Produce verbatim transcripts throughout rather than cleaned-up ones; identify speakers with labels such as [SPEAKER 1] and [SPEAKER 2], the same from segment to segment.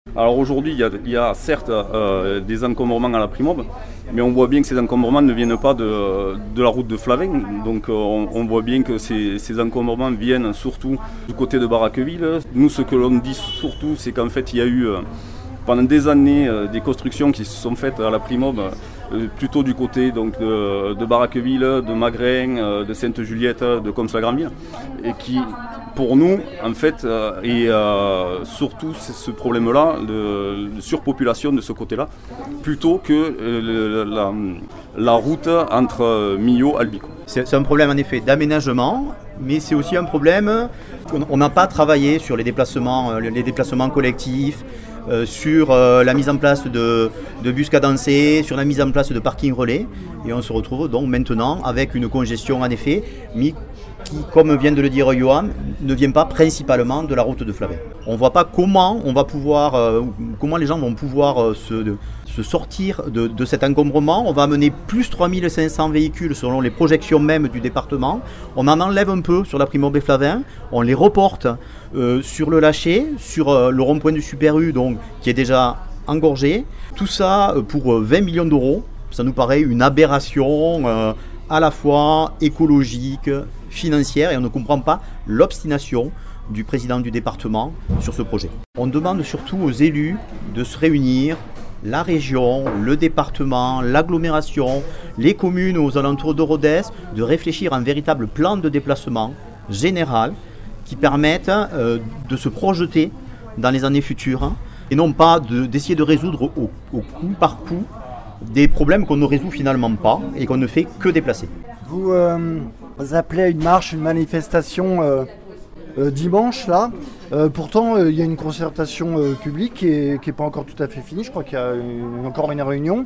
[SPEAKER 1] Alors aujourd'hui, il y a, il y a certes euh, des encombrements à la Primobe, mais on voit bien que ces encombrements ne viennent pas de, de la route de Flavin. Donc euh, on, on voit bien que ces, ces encombrements viennent surtout du côté de Baraqueville. Nous, ce que l'on dit surtout, c'est qu'en fait, il y a eu euh, pendant des années euh, des constructions qui se sont faites à la Primobe, euh, plutôt du côté donc, de, de Baraqueville, de Magrin, euh, de Sainte-Juliette, de Commes-la-Grandville, et qui, pour nous, en fait, euh, et euh, surtout c'est ce problème-là, de, de surpopulation de ce côté-là, plutôt que euh, le, la, la route entre Millau et Albico.
[SPEAKER 2] C'est, c'est un problème en effet d'aménagement, mais c'est aussi un problème qu'on n'a pas travaillé sur les déplacements, les déplacements collectifs, euh, sur euh, la mise en place de, de bus cadencés, sur la mise en place de parkings relais, et on se retrouve donc maintenant avec une congestion en effet, mais qui, comme vient de le dire Johan, ne vient pas principalement de la route de Flavin. On ne voit pas comment on va pouvoir, euh, comment les gens vont pouvoir euh, se, de, se sortir de, de cet encombrement. On va amener plus trois mille cinq cents véhicules selon les projections même du département. On en enlève un peu sur la Primobe et Flavin, on les reporte euh, sur le Lâcher, sur euh, le rond-point du Super U, donc, qui est déjà engorgé. Tout ça euh, pour euh, vingt millions d'euros. Ça nous paraît une aberration euh, à la fois écologique, financière, et on ne comprend pas l'obstination du président du département sur ce projet. On demande surtout aux élus de se réunir, la région, le département, l'agglomération, les communes aux alentours de Rodez, de réfléchir à un véritable plan de déplacement général qui permette euh, de se projeter dans les années futures et non pas de, d'essayer de résoudre au, au coup par coup des problèmes qu'on ne résout finalement pas et qu'on ne fait que déplacer.
[SPEAKER 3] Vous, euh, vous appelez à une marche, une manifestation euh, euh, dimanche là. Euh, pourtant, il euh, y a une concertation euh, publique qui n'est pas encore tout à fait finie. Je crois qu'il y a une, encore une réunion.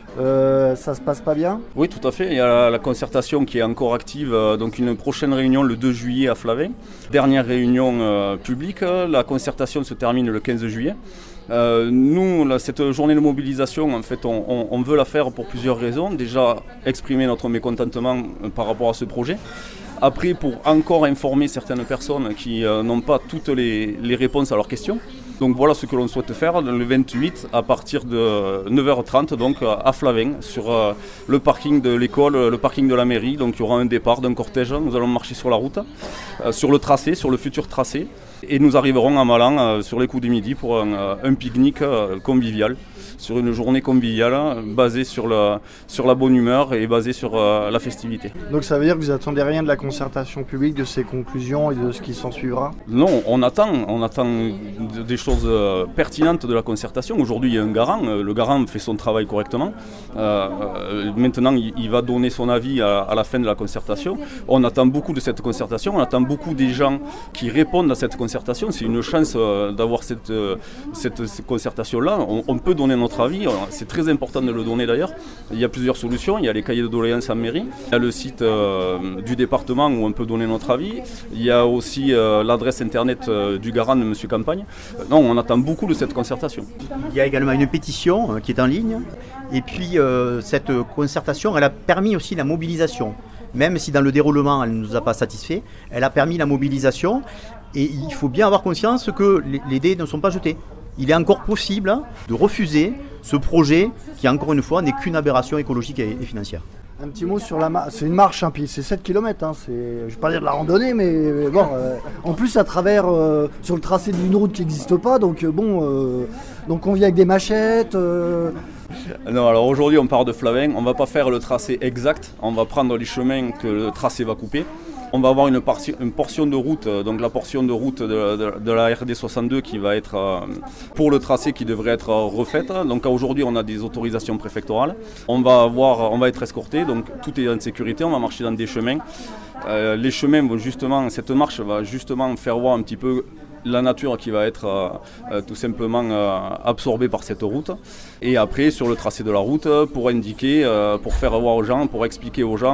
[SPEAKER 3] Euh, ça se passe pas bien ?
[SPEAKER 1] Oui, tout à fait. Il y a la, la concertation qui est encore active. Euh, donc une prochaine réunion le deux juillet à Flavin. Dernière réunion euh, publique. La concertation se termine le quinze juillet. Euh, nous, là, cette journée de mobilisation, en fait, on, on, on veut la faire pour plusieurs raisons. Déjà, exprimer notre mécontentement par rapport à ce projet. Après, pour encore informer certaines personnes qui euh, n'ont pas toutes les, les réponses à leurs questions. Donc voilà ce que l'on souhaite faire le vingt-huit à partir de neuf heures trente donc à Flavin sur euh, le parking de l'école, le parking de la mairie. Donc il y aura un départ d'un cortège, nous allons marcher sur la route, euh, sur le tracé, sur le futur tracé. Et nous arriverons à Malan euh, sur les coups du midi pour un, euh, un pique-nique euh, convivial, sur une journée conviviale basée sur, le, sur la bonne humeur et basée sur euh, la festivité.
[SPEAKER 3] Donc ça veut dire que vous n'attendez rien de la concertation publique, de ses conclusions et de ce qui s'en suivra ?
[SPEAKER 1] Non, on attend, on attend des choses euh, pertinentes de la concertation. Aujourd'hui, il y a un garant, le garant fait son travail correctement. Euh, euh, maintenant, il, il va donner son avis à, à la fin de la concertation. On attend beaucoup de cette concertation, on attend beaucoup des gens qui répondent à cette concertation. C'est une chance euh, d'avoir cette, euh, cette, cette concertation-là. On, on peut donner notre avis, c'est très important de le donner d'ailleurs. Il y a plusieurs solutions, il y a les cahiers de doléances en mairie, il y a le site euh, du département où on peut donner notre avis, il y a aussi euh, l'adresse internet euh, du garant de M. Campagne. Euh, non, on attend beaucoup de cette concertation.
[SPEAKER 2] Il y a également une pétition euh, qui est en ligne, et puis euh, cette concertation, elle a permis aussi la mobilisation. Même si dans le déroulement elle ne nous a pas satisfait, elle a permis la mobilisation, et il faut bien avoir conscience que les, les dés ne sont pas jetés. Il est encore possible de refuser ce projet qui, encore une fois, n'est qu'une aberration écologique et, et financière.
[SPEAKER 3] Un petit mot sur la marche. C'est une marche, hein, puis c'est sept kilomètres. Hein, c'est, je ne vais pas dire de la randonnée, mais, mais bon. Euh, en plus, à travers, euh, sur le tracé d'une route qui n'existe pas. Donc, euh, bon, euh, donc on vient avec des machettes. Euh...
[SPEAKER 1] Non, alors aujourd'hui, on part de Flavin. On ne va pas faire le tracé exact. On va prendre les chemins que le tracé va couper. On va avoir une, partie, une portion de route, donc la portion de route de, de, de la R D soixante-deux qui va être euh, pour le tracé qui devrait être refaite. Donc aujourd'hui on a des autorisations préfectorales. On va, avoir, on va être escorté, donc tout est en sécurité, on va marcher dans des chemins. Euh, les chemins vont justement, cette marche va justement faire voir un petit peu la nature qui va être euh, euh, tout simplement euh, absorbée par cette route. Et après sur le tracé de la route pour indiquer, euh, pour faire voir aux gens, pour expliquer aux gens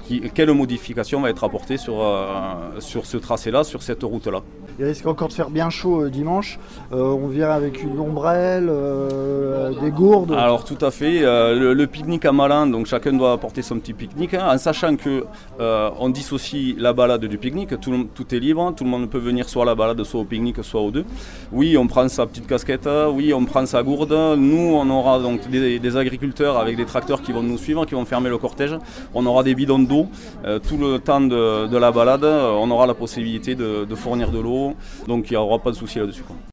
[SPEAKER 1] qui, quelle modification va être apportée sur, euh, sur ce tracé-là, sur cette route-là.
[SPEAKER 3] Il risque encore de faire bien chaud euh, dimanche. Euh, on vient avec une ombrelle, euh, des gourdes.
[SPEAKER 1] Alors tout à fait. Euh, le, le pique-nique à Malin, donc chacun doit apporter son petit pique-nique, hein, en sachant que euh, on dissocie la balade du pique-nique. Tout, tout est libre, tout le monde peut venir soit à la balade, soit au pique-nique, soit aux deux. Oui, on prend sa petite casquette. Oui, on prend sa gourde. Nous, on aura donc des, des agriculteurs avec des tracteurs qui vont nous suivre, qui vont fermer le cortège. On aura des bidons d'eau euh, tout le temps de, de la balade. On aura la possibilité de, de fournir de l'eau. Donc il n'y aura pas de souci là-dessus, quoi.